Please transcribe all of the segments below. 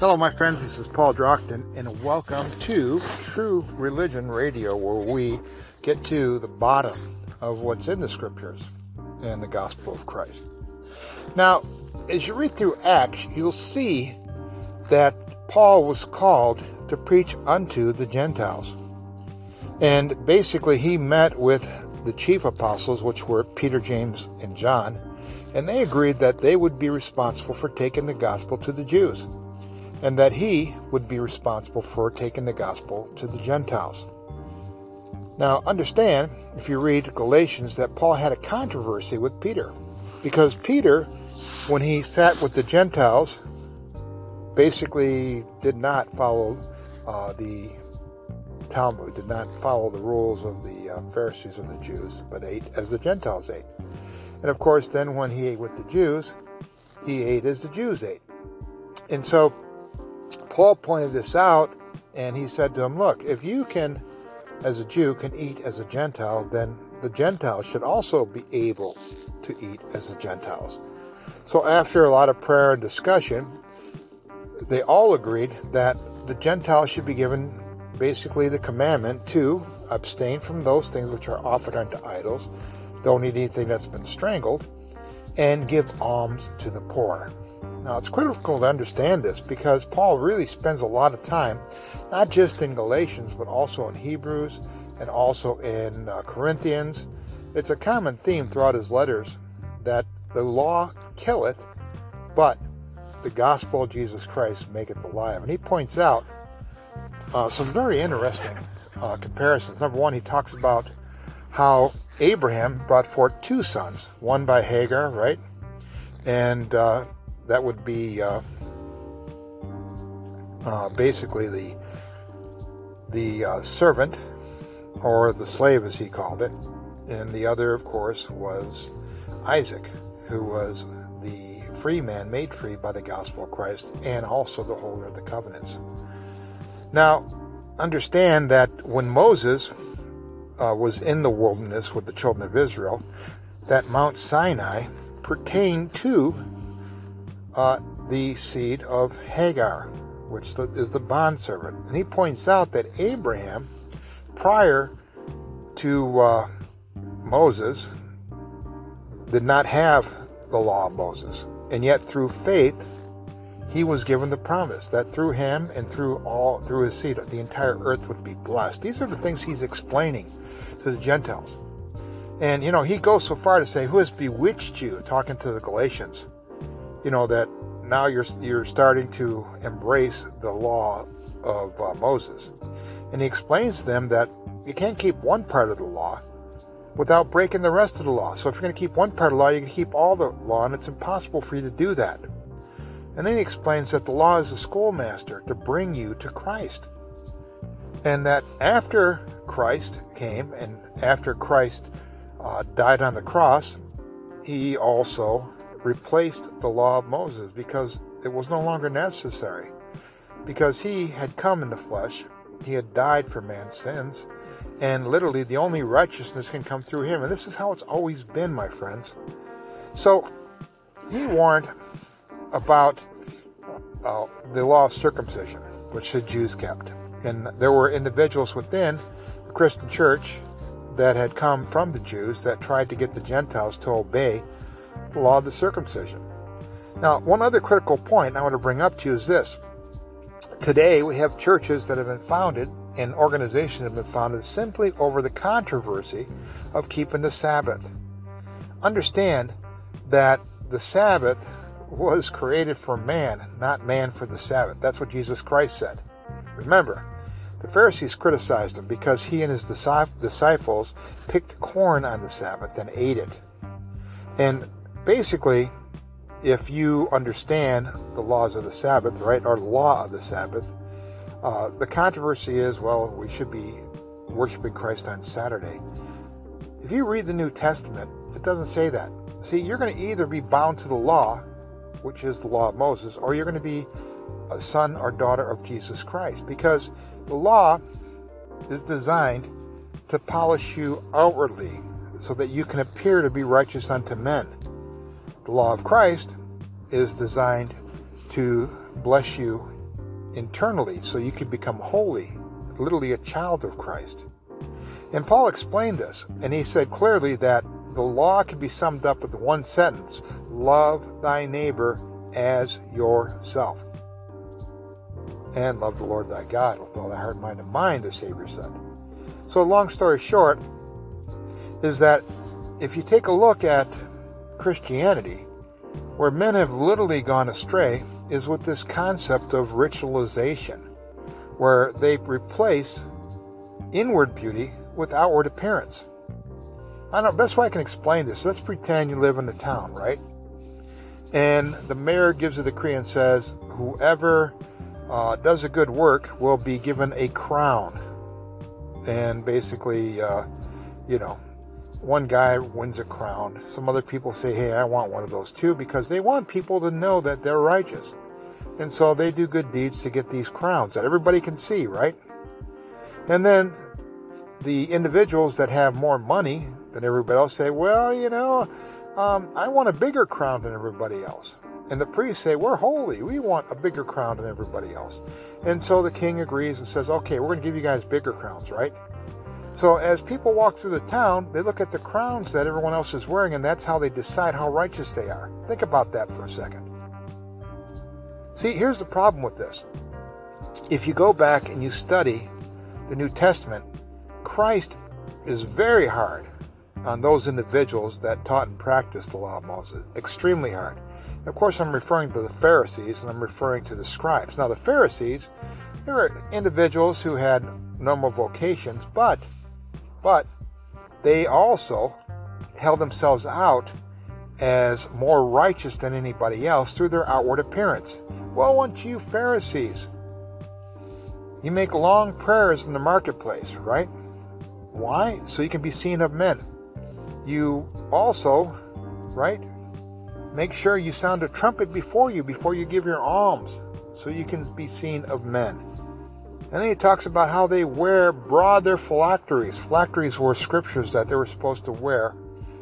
Hello, my friends. This is Paul Drockton, and welcome to True Religion Radio, where we get to the bottom of what's in the Scriptures and the Gospel of Christ. Now, as you read through Acts, you'll see that Paul was called to preach unto the Gentiles. And basically, he met with the chief apostles, which were Peter, James, and John, and they agreed that they would be responsible for taking the gospel to the Jews, and that he would be responsible for taking the gospel to the Gentiles. Now, understand, if you read Galatians, that Paul had a controversy with Peter, because Peter, when he sat with the Gentiles, basically did not follow the Talmud, did not follow the rules of the Pharisees or the Jews, but ate as the Gentiles ate. And of course, then when he ate with the Jews, he ate as the Jews ate. And so Paul pointed this out, and he said to him, look, if you can, as a Jew, can eat as a Gentile, then the Gentiles should also be able to eat as the Gentiles. So after a lot of prayer and discussion, they all agreed that the Gentiles should be given basically the commandment to abstain from those things which are offered unto idols, don't eat anything that's been strangled, and give alms to the poor. Now, it's critical to understand this because Paul really spends a lot of time, not just in Galatians, but also in Hebrews and also in Corinthians. It's a common theme throughout his letters that the law killeth, but the gospel of Jesus Christ maketh alive. And he points out some very interesting comparisons. Number one, he talks about how Abraham brought forth two sons, one by Hagar, right? And that would be basically the servant, or the slave as he called it. And the other, of course, was Isaac, who was the free man made free by the gospel of Christ, and also the holder of the covenants. Now, understand that when Moses was in the wilderness with the children of Israel, that Mount Sinai pertained to the seed of Hagar, which is the bondservant. And he points out that Abraham, prior to Moses, did not have the law of Moses. And yet through faith, he was given the promise that through him and through his seed, the entire earth would be blessed. These are the things he's explaining to the Gentiles. And, he goes so far to say, who has bewitched you, talking to the Galatians, that now you're starting to embrace the law of Moses. And he explains to them that you can't keep one part of the law without breaking the rest of the law. So if you're going to keep one part of the law, you can keep all the law, and it's impossible for you to do that. And then he explains that the law is a schoolmaster to bring you to Christ. And that after Christ came, and after Christ died on the cross, he also replaced the law of Moses because it was no longer necessary. Because he had come in the flesh, he had died for man's sins, and literally the only righteousness can come through him. And this is how it's always been, my friends. So he warned about the law of circumcision, which the Jews kept. And there were individuals within the Christian church that had come from the Jews that tried to get the Gentiles to obey the law of the circumcision. Now, one other critical point I want to bring up to you is this. Today, we have churches that have been founded and organizations have been founded simply over the controversy of keeping the Sabbath. Understand that the Sabbath was created for man, not man for the Sabbath. That's what Jesus Christ said. Remember, the Pharisees criticized him because he and his disciples picked corn on the Sabbath and ate it. And basically, if you understand the laws of the Sabbath, right, or law of the Sabbath, the controversy is, well, we should be worshiping Christ on Saturday. If you read the New Testament, it doesn't say that. See, you're going to either be bound to the law, which is the law of Moses, or you're going to be a son or daughter of Jesus Christ, because the law is designed to polish you outwardly so that you can appear to be righteous unto men. The law of Christ is designed to bless you internally so you could become holy, literally a child of Christ. And Paul explained this, and he said clearly that the law can be summed up with one sentence: love thy neighbor as yourself. And love the Lord thy God with all thy heart, mind, and mind, the Savior said. So long story short is that if you take a look at Christianity, where men have literally gone astray is with this concept of ritualization, where they replace inward beauty with outward appearance. I don't know, best way I can explain this, let's pretend you live in a town, right? And the mayor gives a decree and says, whoever does a good work will be given a crown. And basically, one guy wins a crown. Some other people say, hey, I want one of those too, because they want people to know that they're righteous. And so they do good deeds to get these crowns that everybody can see, right? And then the individuals that have more money than everybody else say, well, I want a bigger crown than everybody else. And the priests say, we're holy. We want a bigger crown than everybody else. And so the king agrees and says, okay, we're going to give you guys bigger crowns, right? So as people walk through the town, they look at the crowns that everyone else is wearing, and that's how they decide how righteous they are. Think about that for a second. See, here's the problem with this. If you go back and you study the New Testament, Christ is very hard on those individuals that taught and practiced the law of Moses. Extremely hard. Of course, I'm referring to the Pharisees, and I'm referring to the scribes. Now, the Pharisees, they were individuals who had normal vocations, but they also held themselves out as more righteous than anybody else through their outward appearance. Woe unto you, Pharisees! You make long prayers in the marketplace, right? Why? So you can be seen of men. You also, right, make sure you sound a trumpet before you give your alms, so you can be seen of men. And then he talks about how they wear broad their phylacteries. Phylacteries were scriptures that they were supposed to wear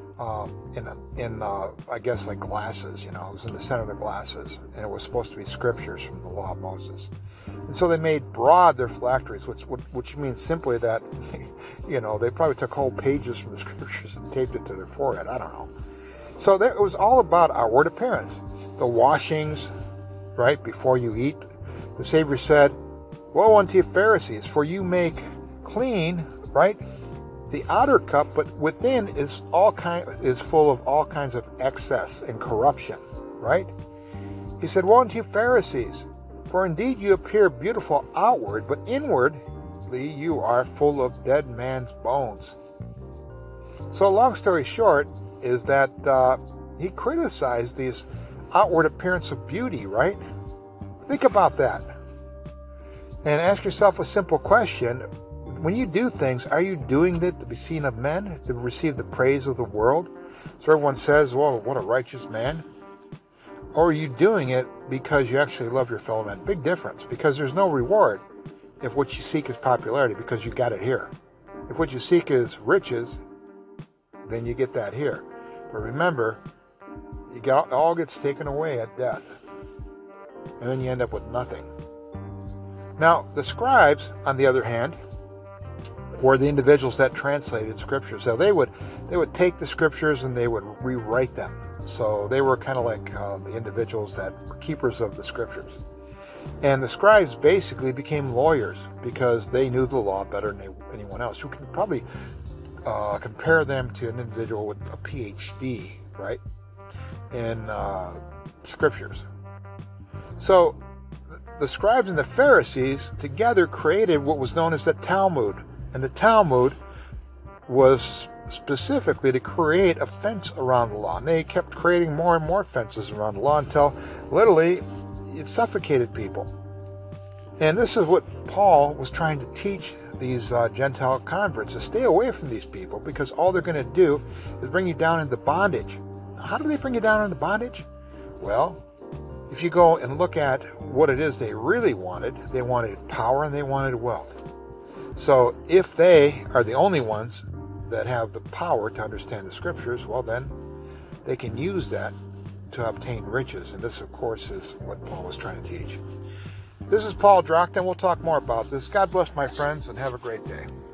in I guess like glasses, it was in the center of the glasses, and it was supposed to be scriptures from the law of Moses. And so they made broad their phylacteries, which means simply that, they probably took whole pages from the scriptures and taped it to their forehead. I don't know. So it was all about outward appearance. The washings, right, before you eat. The Savior said, woe unto you, Pharisees, for you make clean, right, the outer cup, but within is full of all kinds of excess and corruption, right? He said, woe unto you, Pharisees, for indeed you appear beautiful outward, but inwardly you are full of dead man's bones. So long story short is that he criticized this outward appearance of beauty, right? Think about that. And ask yourself a simple question. When you do things, are you doing it to be seen of men, to receive the praise of the world? So everyone says, well, what a righteous man. Or are you doing it because you actually love your fellow man? Big difference, because there's no reward if what you seek is popularity, because you got it here. If what you seek is riches, then you get that here. But remember, it all gets taken away at death. And then you end up with nothing. Now, the scribes, on the other hand, were the individuals that translated scriptures. So they would take the scriptures and they would rewrite them. So they were kind of like the individuals that were keepers of the scriptures. And the scribes basically became lawyers because they knew the law better than anyone else. You can probably compare them to an individual with a PhD, right, in scriptures. So the scribes and the Pharisees together created what was known as the Talmud. And the Talmud was specifically to create a fence around the law. And they kept creating more and more fences around the law until literally it suffocated people. And this is what Paul was trying to teach these Gentile converts, to stay away from these people, because all they're going to do is bring you down into bondage. How do they bring you down into bondage? Well, if you go and look at what it is they really wanted power and they wanted wealth. So if they are the only ones that have the power to understand the scriptures, well then they can use that to obtain riches. And this, of course, is what Paul was trying to teach. This is Paul Drockton. We'll talk more about this. God bless my friends and have a great day.